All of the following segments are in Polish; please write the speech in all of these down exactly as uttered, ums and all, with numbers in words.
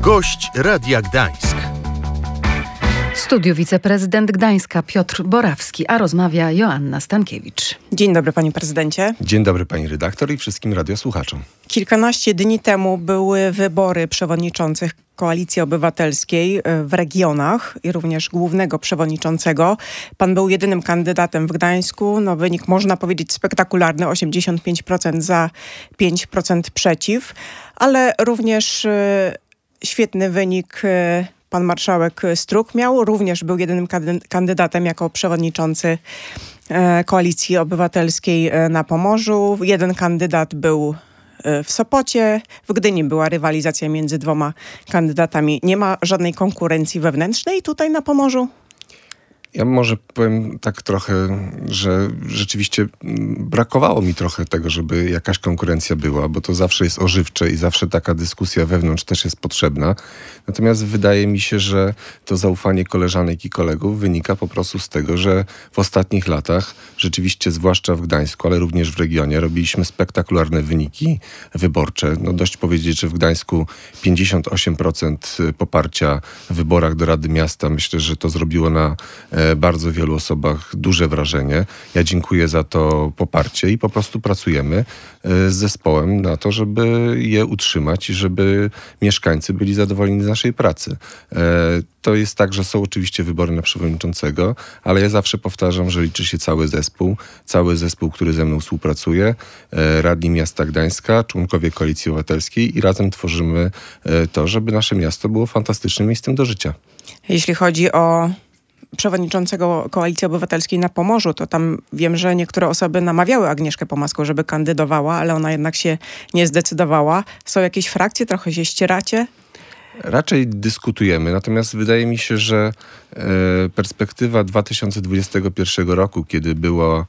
Gość Radia Gdańsk. W studiu wiceprezydent Gdańska Piotr Borawski, a rozmawia Joanna Stankiewicz. Dzień dobry, panie prezydencie. Dzień dobry, pani redaktor i wszystkim radiosłuchaczom. Kilkanaście dni temu były wybory przewodniczących Koalicji Obywatelskiej w regionach i również głównego przewodniczącego. Pan był jedynym kandydatem w Gdańsku. No, wynik można powiedzieć spektakularny, osiemdziesiąt pięć procent za, pięć procent przeciw, ale również y, świetny wynik y, pan marszałek Struk miał. Również był jedynym kandydatem jako przewodniczący y, Koalicji Obywatelskiej y, na Pomorzu. Jeden kandydat był w Sopocie. W Gdyni była rywalizacja między dwoma kandydatami. Nie ma żadnej konkurencji wewnętrznej tutaj na Pomorzu? Ja może powiem tak trochę, że rzeczywiście brakowało mi trochę tego, żeby jakaś konkurencja była, bo to zawsze jest ożywcze i zawsze taka dyskusja wewnątrz też jest potrzebna. Natomiast wydaje mi się, że to zaufanie koleżanek i kolegów wynika po prostu z tego, że w ostatnich latach rzeczywiście, zwłaszcza w Gdańsku, ale również w regionie, robiliśmy spektakularne wyniki wyborcze. No dość powiedzieć, że w Gdańsku pięćdziesiąt osiem procent poparcia w wyborach do Rady Miasta. Myślę, że to zrobiło na bardzo wielu osobach duże wrażenie. Ja dziękuję za to poparcie i po prostu pracujemy z zespołem na to, żeby je utrzymać i żeby mieszkańcy byli zadowoleni z naszej pracy. To jest tak, że są oczywiście wybory na przewodniczącego, ale ja zawsze powtarzam, że liczy się cały zespół, cały zespół, który ze mną współpracuje, radni miasta Gdańska, członkowie Koalicji Obywatelskiej i razem tworzymy to, żeby nasze miasto było fantastycznym miejscem do życia. Jeśli chodzi o przewodniczącego Koalicji Obywatelskiej na Pomorzu, to tam wiem, że niektóre osoby namawiały Agnieszkę Pomaską, żeby kandydowała, ale ona jednak się nie zdecydowała. Są jakieś frakcje? Trochę się ścieracie? Raczej dyskutujemy, natomiast wydaje mi się, że e, perspektywa dwa tysiące dwudziestego pierwszego roku, kiedy była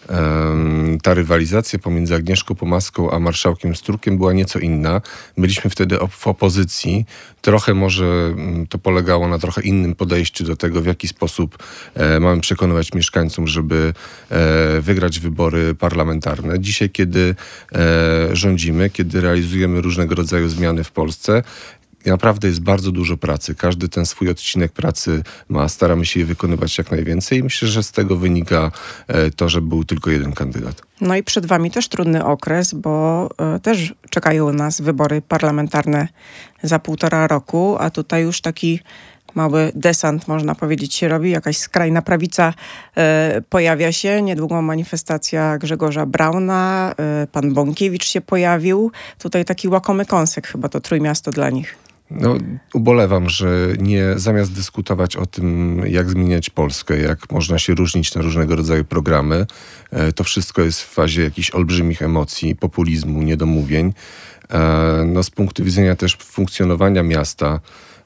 e, ta rywalizacja pomiędzy Agnieszką Pomaską a marszałkiem Strukiem, była nieco inna. Byliśmy wtedy op- w opozycji. Trochę może m, to polegało na trochę innym podejściu do tego, w jaki sposób e, mamy przekonywać mieszkańców, żeby e, wygrać wybory parlamentarne. Dzisiaj, kiedy e, rządzimy, kiedy realizujemy różnego rodzaju zmiany w Polsce, naprawdę jest bardzo dużo pracy. Każdy ten swój odcinek pracy ma. Staramy się je wykonywać jak najwięcej i myślę, że z tego wynika to, że był tylko jeden kandydat. No i przed wami też trudny okres, bo y, też czekają nas wybory parlamentarne za półtora roku, a tutaj już taki mały desant, można powiedzieć, się robi. Jakaś skrajna prawica y, pojawia się. Niedługo manifestacja Grzegorza Brauna. Y, pan Bąkiewicz się pojawił. Tutaj taki łakomy kąsek chyba to Trójmiasto dla nich. No, ubolewam, że nie zamiast dyskutować o tym, jak zmieniać Polskę, jak można się różnić na różnego rodzaju programy, to wszystko jest w fazie jakichś olbrzymich emocji, populizmu, niedomówień. No, z punktu widzenia też funkcjonowania miasta,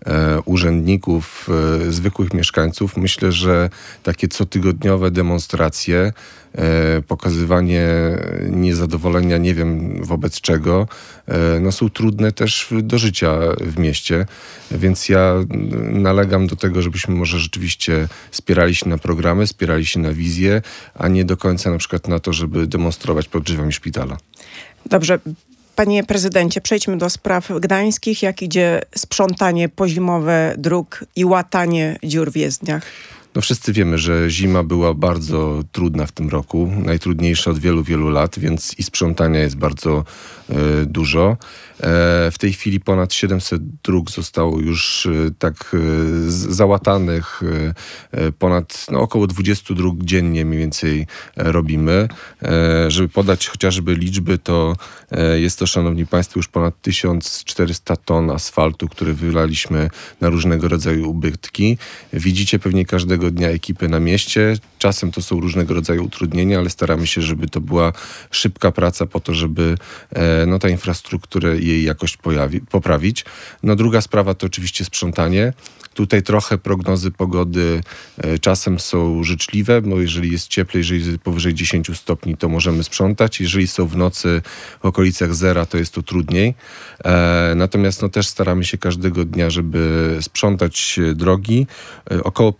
urzędników, zwykłych mieszkańców, myślę, że takie cotygodniowe demonstracje, pokazywanie niezadowolenia nie wiem wobec czego, no są trudne też do życia w mieście, więc ja nalegam do tego, żebyśmy może rzeczywiście spierali się na programy, spierali się na wizję, a nie do końca na przykład na to, żeby demonstrować pod drzwiami szpitala. Dobrze. Panie prezydencie, przejdźmy do spraw gdańskich. Jak idzie sprzątanie pozimowe dróg i łatanie dziur w jezdniach? No wszyscy wiemy, że zima była bardzo trudna w tym roku, najtrudniejsza od wielu, wielu lat, więc i sprzątania jest bardzo e, dużo. E, w tej chwili ponad siedemset dróg zostało już e, tak e, załatanych, e, ponad no, około dwadzieścia dróg dziennie mniej więcej e, robimy. E, żeby podać chociażby liczby, to e, jest to, szanowni państwo, już ponad tysiąc czterysta ton asfaltu, który wylaliśmy na różnego rodzaju ubytki. Widzicie pewnie każdego dnia ekipy na mieście. Czasem to są różnego rodzaju utrudnienia, ale staramy się, żeby to była szybka praca po to, żeby e, no, ta infrastruktura, jej jakość pojawi, poprawić. No druga sprawa to oczywiście sprzątanie. Tutaj trochę prognozy pogody e, czasem są życzliwe, bo jeżeli jest cieplej, jeżeli jest powyżej dziesięć stopni, to możemy sprzątać. Jeżeli są w nocy w okolicach zera, to jest to trudniej. E, natomiast no, też staramy się każdego dnia, żeby sprzątać drogi. E, około pięćset ulic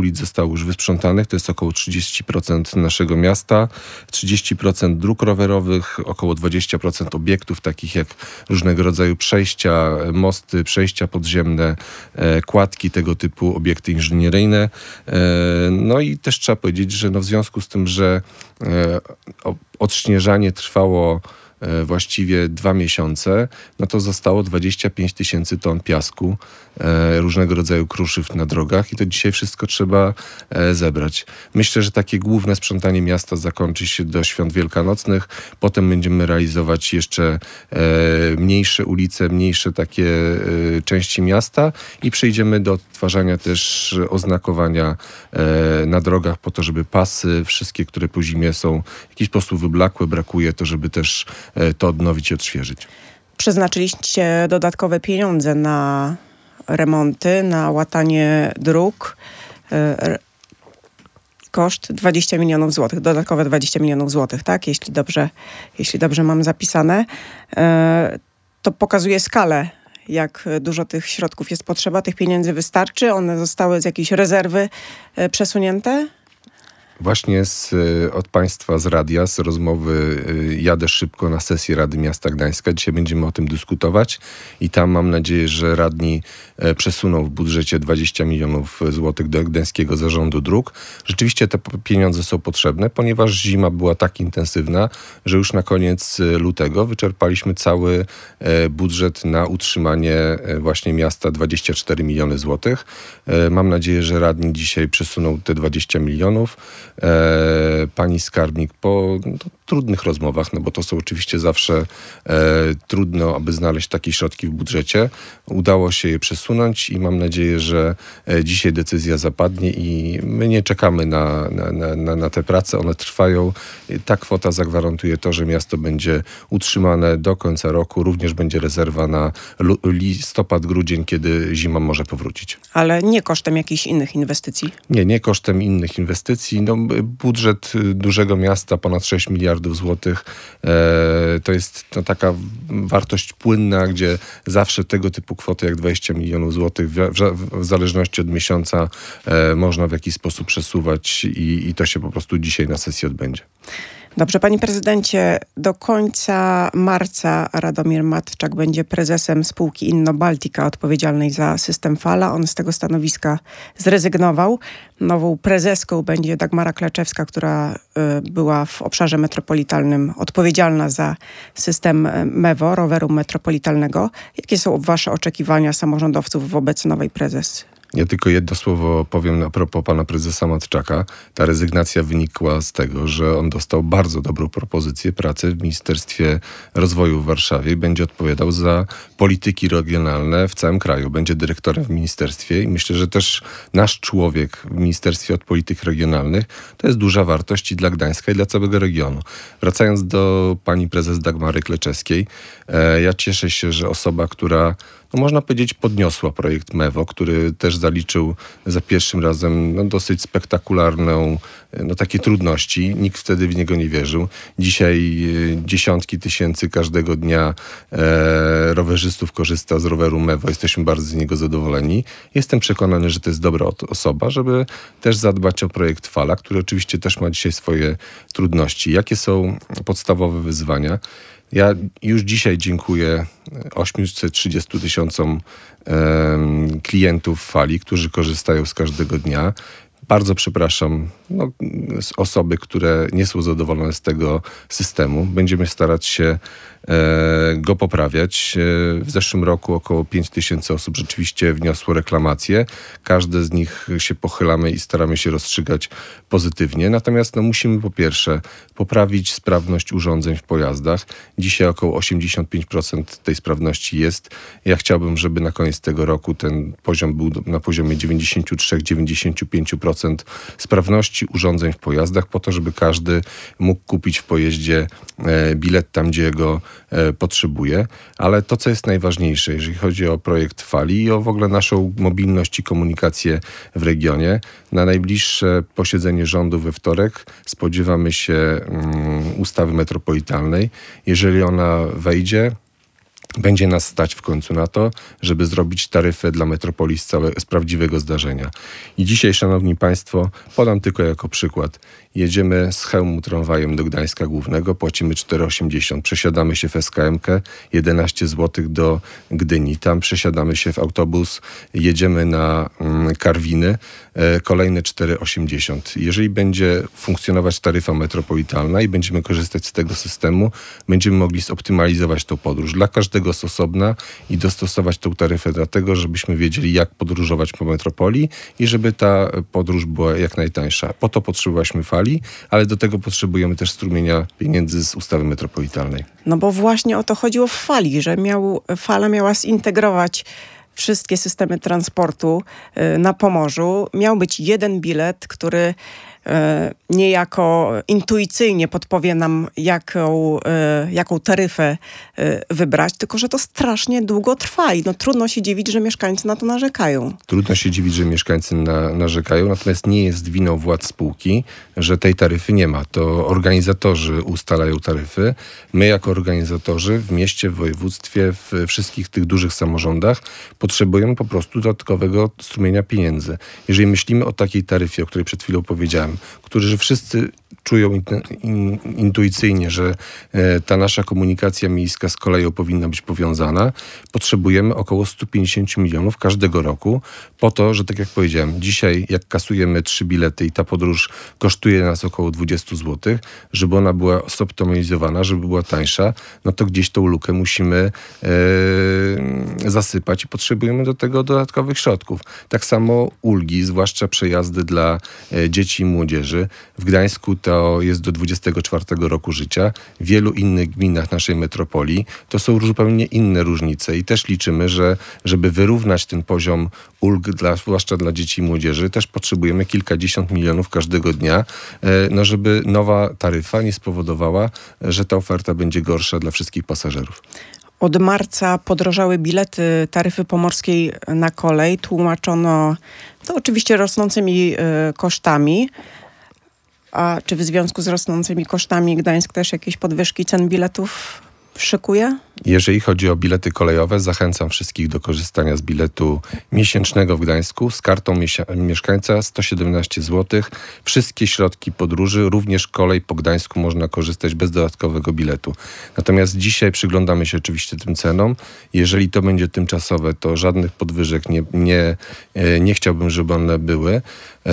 ulic zostało już wysprzątanych, to jest około trzydzieści procent naszego miasta, trzydzieści procent dróg rowerowych, około dwadzieścia procent obiektów takich jak różnego rodzaju przejścia, mosty, przejścia podziemne, kładki, tego typu obiekty inżynieryjne. No i też trzeba powiedzieć, że no w związku z tym, że odśnieżanie trwało właściwie dwa miesiące, no to zostało dwadzieścia pięć tysięcy ton piasku, e, różnego rodzaju kruszyw na drogach i to dzisiaj wszystko trzeba e, zebrać. Myślę, że takie główne sprzątanie miasta zakończy się do świąt wielkanocnych. Potem będziemy realizować jeszcze e, mniejsze ulice, mniejsze takie e, części miasta i przejdziemy do odtwarzania też oznakowania e, na drogach po to, żeby pasy, wszystkie, które po zimie są w jakiś sposób wyblakłe, brakuje to, żeby też to odnowić i odświeżyć. Przeznaczyliście dodatkowe pieniądze na remonty, na łatanie dróg. Koszt dwadzieścia milionów złotych, dodatkowe dwadzieścia milionów złotych, tak? Jeśli dobrze, jeśli dobrze mam zapisane. To pokazuje skalę, jak dużo tych środków jest potrzeba. Tych pieniędzy wystarczy? One zostały z jakiejś rezerwy przesunięte? Właśnie z, od Państwa z radia, z rozmowy jadę szybko na sesję Rady Miasta Gdańska. Dzisiaj będziemy o tym dyskutować i tam mam nadzieję, że radni przesuną w budżecie dwadzieścia milionów złotych do Gdańskiego Zarządu Dróg. Rzeczywiście te pieniądze są potrzebne, ponieważ zima była tak intensywna, że już na koniec lutego wyczerpaliśmy cały budżet na utrzymanie właśnie miasta, dwadzieścia cztery miliony złotych. Mam nadzieję, że radni dzisiaj przesuną te dwadzieścia milionów. Pani skarbnik po no, trudnych rozmowach, no bo to są oczywiście zawsze e, trudno, aby znaleźć takie środki w budżecie. Udało się je przesunąć i mam nadzieję, że e, dzisiaj decyzja zapadnie i my nie czekamy na, na, na, na, na te prace. One trwają. Ta kwota zagwarantuje to, że miasto będzie utrzymane do końca roku. Również będzie rezerwa na listopad, grudzień, kiedy zima może powrócić. Ale nie kosztem jakichś innych inwestycji? Nie, nie kosztem innych inwestycji. No, budżet dużego miasta ponad sześć miliardów złotych e, to jest no, taka wartość płynna, gdzie zawsze tego typu kwoty jak dwadzieścia milionów złotych w, w, w zależności od miesiąca e, można w jakiś sposób przesuwać i, i to się po prostu dzisiaj na sesji odbędzie. Dobrze, panie prezydencie, do końca marca Radomir Matczak będzie prezesem spółki Innobaltica odpowiedzialnej za system Fala. On z tego stanowiska zrezygnował. Nową prezeską będzie Dagmara Kleczewska, która y, była w obszarze metropolitalnym odpowiedzialna za system MEWO, roweru metropolitalnego. Jakie są wasze oczekiwania samorządowców wobec nowej prezes? Ja tylko jedno słowo powiem a propos pana prezesa Matczaka. Ta rezygnacja wynikła z tego, że on dostał bardzo dobrą propozycję pracy w Ministerstwie Rozwoju w Warszawie i będzie odpowiadał za polityki regionalne w całym kraju. Będzie dyrektorem w ministerstwie i myślę, że też nasz człowiek w Ministerstwie od Polityk Regionalnych to jest duża wartość i dla Gdańska i dla całego regionu. Wracając do pani prezes Dagmary Kleczewskiej, e, ja cieszę się, że osoba, która no można powiedzieć podniosła projekt MEWO, który też zaliczył za pierwszym razem no, dosyć spektakularną, no takie trudności. Nikt wtedy w niego nie wierzył. Dzisiaj e, dziesiątki tysięcy każdego dnia e, rowerzystów korzysta z roweru MEWO. Jesteśmy bardzo z niego zadowoleni. Jestem przekonany, że to jest dobra osoba, żeby też zadbać o projekt Fala, który oczywiście też ma dzisiaj swoje trudności. Jakie są podstawowe wyzwania? Ja już dzisiaj dziękuję osiemset trzydziestu tysiącom e, klientów Fali, którzy korzystają z każdego dnia. Bardzo przepraszam no, osoby, które nie są zadowolone z tego systemu. Będziemy starać się e, go poprawiać. E, w zeszłym roku około pięć tysięcy osób rzeczywiście wniosło reklamacje. Każde z nich się pochylamy i staramy się rozstrzygać pozytywnie. Natomiast no, musimy po pierwsze poprawić sprawność urządzeń w pojazdach. Dzisiaj około osiemdziesiąt pięć procent tej sprawności jest. Ja chciałbym, żeby na koniec tego roku ten poziom był na poziomie dziewięćdziesiąt trzy do dziewięćdziesięciu pięciu procent sprawności urządzeń w pojazdach po to, żeby każdy mógł kupić w pojeździe bilet tam, gdzie go potrzebuje. Ale to, co jest najważniejsze, jeżeli chodzi o projekt Fali i o w ogóle naszą mobilność i komunikację w regionie, na najbliższe posiedzenie rządu we wtorek spodziewamy się um, ustawy metropolitalnej. Jeżeli ona wejdzie, będzie nas stać w końcu na to, żeby zrobić taryfę dla metropolii z, całe, z prawdziwego zdarzenia. I dzisiaj, szanowni państwo, podam tylko jako przykład. Jedziemy z Chełmu tramwajem do Gdańska Głównego, płacimy cztery osiemdziesiąt. Przesiadamy się w es ka emkę, jedenaście złotych do Gdyni. Tam przesiadamy się w autobus, jedziemy na mm, Karwiny, e, kolejne cztery osiemdziesiąt. Jeżeli będzie funkcjonować taryfa metropolitalna i będziemy korzystać z tego systemu, będziemy mogli zoptymalizować tą podróż dla każdego z osobna i dostosować tą taryfę dlatego, żebyśmy wiedzieli, jak podróżować po metropolii i żeby ta podróż była jak najtańsza. Po to potrzebowaliśmy fali, ale do tego potrzebujemy też strumienia pieniędzy z ustawy metropolitalnej. No bo właśnie o to chodziło w fali, że miał, fala miała zintegrować wszystkie systemy transportu y, na Pomorzu. Miał być jeden bilet, który e, niejako intuicyjnie podpowie nam, jaką, e, jaką taryfę e, wybrać, tylko że to strasznie długo trwa i no, trudno się dziwić, że mieszkańcy na to narzekają. Trudno się dziwić, że mieszkańcy na, narzekają, natomiast nie jest winą władz spółki, że tej taryfy nie ma. To organizatorzy ustalają taryfy. My jako organizatorzy w mieście, w województwie, w wszystkich tych dużych samorządach potrzebujemy po prostu dodatkowego strumienia pieniędzy. Jeżeli myślimy o takiej taryfie, o której przed chwilą powiedziałem, którzy wszyscy czują in, in, intuicyjnie, że e, ta nasza komunikacja miejska z koleją powinna być powiązana, potrzebujemy około sto pięćdziesiąt milionów każdego roku po to, że tak jak powiedziałem, dzisiaj jak kasujemy trzy bilety i ta podróż kosztuje nas około dwadzieścia złotych, żeby ona była zoptymalizowana, żeby była tańsza, no to gdzieś tą lukę musimy e, zasypać i potrzebujemy do tego dodatkowych środków. Tak samo ulgi, zwłaszcza przejazdy dla e, dzieci i młodzieży. W Gdańsku to jest do dwudziestego czwartego roku życia. W wielu innych gminach naszej metropolii to są zupełnie inne różnice i też liczymy, że żeby wyrównać ten poziom ulg, dla, zwłaszcza dla dzieci i młodzieży, też potrzebujemy kilkadziesiąt milionów każdego dnia, no żeby nowa taryfa nie spowodowała, że ta oferta będzie gorsza dla wszystkich pasażerów. Od marca podrożały bilety taryfy pomorskiej na kolej. Tłumaczono to oczywiście rosnącymi y, kosztami. A czy w związku z rosnącymi kosztami Gdańsk też jakieś podwyżki cen biletów szykuje? Jeżeli chodzi o bilety kolejowe, zachęcam wszystkich do korzystania z biletu miesięcznego w Gdańsku z kartą miesia- mieszkańca sto siedemnaście złotych. Wszystkie środki podróży, również kolej po Gdańsku można korzystać bez dodatkowego biletu. Natomiast dzisiaj przyglądamy się oczywiście tym cenom. Jeżeli to będzie tymczasowe, to żadnych podwyżek nie, nie, nie chciałbym, żeby one były.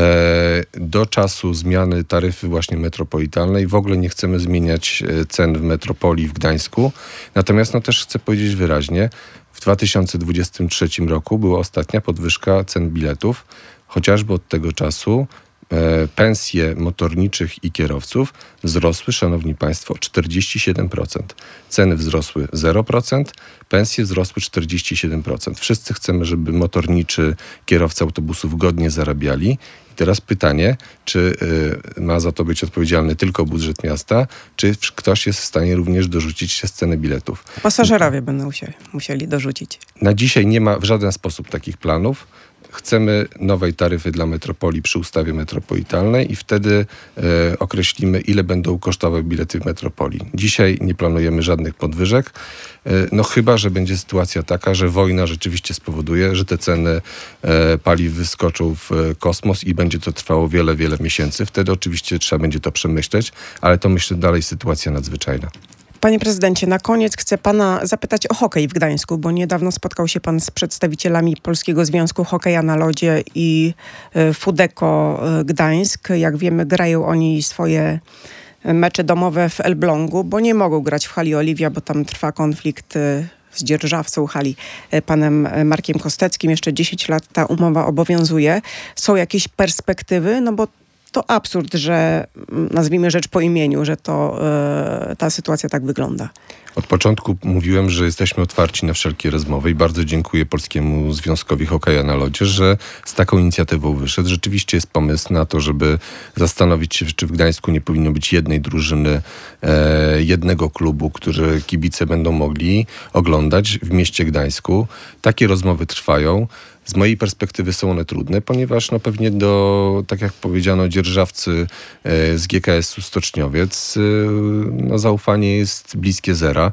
Do czasu zmiany taryfy właśnie metropolitalnej w ogóle nie chcemy zmieniać cen w metropolii w Gdańsku. Natomiast no też chcę powiedzieć wyraźnie, w dwa tysiące dwudziestym trzecim roku była ostatnia podwyżka cen biletów. Chociażby od tego czasu e, pensje motorniczych i kierowców wzrosły, szanowni państwo, o czterdzieści siedem procent. Ceny wzrosły zero procent, pensje wzrosły czterdzieści siedem procent. Wszyscy chcemy, żeby motorniczy, kierowcy autobusów godnie zarabiali. Teraz pytanie, czy y, ma za to być odpowiedzialny tylko budżet miasta, czy ktoś jest w stanie również dorzucić się z ceny biletów. Pasażerowie będą się musieli dorzucić. Na dzisiaj nie ma w żaden sposób takich planów. Chcemy nowej taryfy dla metropolii przy ustawie metropolitalnej i wtedy e, określimy, ile będą kosztowały bilety w metropolii. Dzisiaj nie planujemy żadnych podwyżek, e, no chyba, że będzie sytuacja taka, że wojna rzeczywiście spowoduje, że te ceny e, paliw wyskoczą w kosmos i będzie to trwało wiele, wiele miesięcy. Wtedy oczywiście trzeba będzie to przemyśleć, ale to myślę dalej sytuacja nadzwyczajna. Panie prezydencie, na koniec chcę pana zapytać o hokej w Gdańsku, bo niedawno spotkał się pan z przedstawicielami Polskiego Związku Hokeja na Lodzie i Fudeko Gdańsk. Jak wiemy, grają oni swoje mecze domowe w Elblągu, bo nie mogą grać w hali Oliwia, bo tam trwa konflikt z dzierżawcą hali, panem Markiem Kosteckim. Jeszcze dziesięć lat ta umowa obowiązuje. Są jakieś perspektywy? No bo to absurd, że nazwijmy rzecz po imieniu, że to yy, ta sytuacja tak wygląda. Od początku mówiłem, że jesteśmy otwarci na wszelkie rozmowy i bardzo dziękuję Polskiemu Związkowi Hokeja na Lodzie, że z taką inicjatywą wyszedł. Rzeczywiście jest pomysł na to, żeby zastanowić się, czy w Gdańsku nie powinno być jednej drużyny, e, jednego klubu, który kibice będą mogli oglądać w mieście Gdańsku. Takie rozmowy trwają. Z mojej perspektywy są one trudne, ponieważ no pewnie do, tak jak powiedziano, dzierżawcy z G K S u Stoczniowiec no zaufanie jest bliskie zera,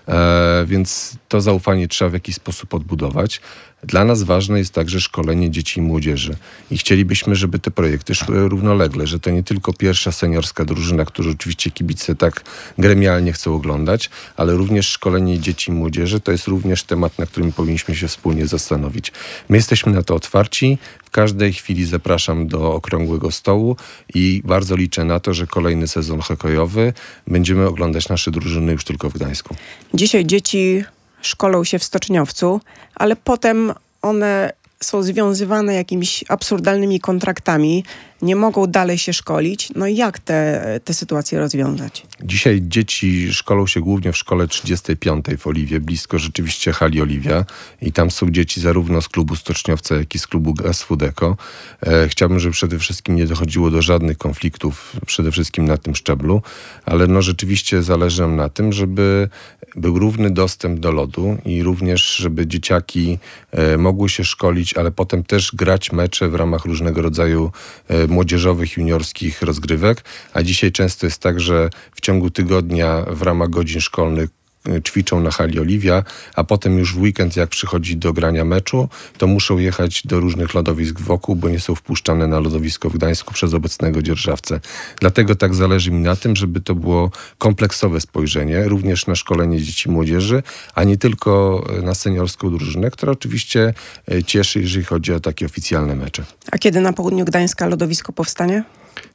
więc to zaufanie trzeba w jakiś sposób odbudować. Dla nas ważne jest także szkolenie dzieci i młodzieży i chcielibyśmy, żeby te projekty szły równolegle, że to nie tylko pierwsza seniorska drużyna, którą oczywiście kibice tak gremialnie chcą oglądać, ale również szkolenie dzieci i młodzieży to jest również temat, na którym powinniśmy się wspólnie zastanowić. My jesteśmy na to otwarci. W każdej chwili zapraszam do okrągłego stołu i bardzo liczę na to, że kolejny sezon hokejowy będziemy oglądać nasze drużyny już tylko w Gdańsku. Dzisiaj dzieci szkolą się w Stoczniowcu, ale potem one są związywane jakimiś absurdalnymi kontraktami, nie mogą dalej się szkolić. No i jak te, te sytuacje rozwiązać? Dzisiaj dzieci szkolą się głównie w szkole trzydziestej piątej w Oliwie, blisko rzeczywiście hali Oliwia. I tam są dzieci zarówno z klubu Stoczniowca, jak i z klubu Gaz-Fudeko. E, chciałbym, żeby przede wszystkim nie dochodziło do żadnych konfliktów, przede wszystkim na tym szczeblu, ale no rzeczywiście zależy nam na tym, żeby był równy dostęp do lodu i również, żeby dzieciaki e, mogły się szkolić, ale potem też grać mecze w ramach różnego rodzaju e, młodzieżowych, juniorskich rozgrywek, a dzisiaj często jest tak, że w ciągu tygodnia w ramach godzin szkolnych ćwiczą na hali Oliwia, a potem już w weekend, jak przychodzi do grania meczu, to muszą jechać do różnych lodowisk wokół, bo nie są wpuszczane na lodowisko w Gdańsku przez obecnego dzierżawcę. Dlatego tak zależy mi na tym, żeby to było kompleksowe spojrzenie, również na szkolenie dzieci i młodzieży, a nie tylko na seniorską drużynę, która oczywiście cieszy, jeżeli chodzi o takie oficjalne mecze. A kiedy na południu Gdańska lodowisko powstanie?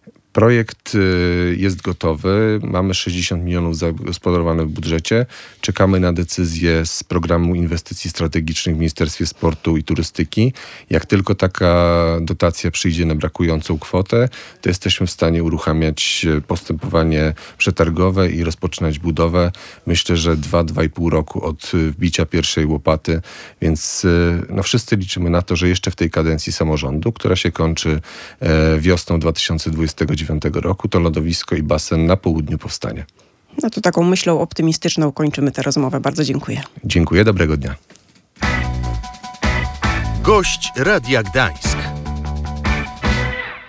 Projekt jest gotowy. Mamy sześćdziesiąt milionów zagospodarowane w budżecie. Czekamy na decyzję z programu inwestycji strategicznych w Ministerstwie Sportu i Turystyki. Jak tylko taka dotacja przyjdzie na brakującą kwotę, to jesteśmy w stanie uruchamiać postępowanie przetargowe i rozpoczynać budowę. Myślę, że dwa, dwa i pół roku od wbicia pierwszej łopaty, więc no, wszyscy liczymy na to, że jeszcze w tej kadencji samorządu, która się kończy wiosną dwa tysiące dwudziestego dziewiątego roku, to lodowisko i basen na południu powstanie. No to taką myślą optymistyczną kończymy tę rozmowę. Bardzo dziękuję. Dziękuję, dobrego dnia. Gość Radia Gdańsk.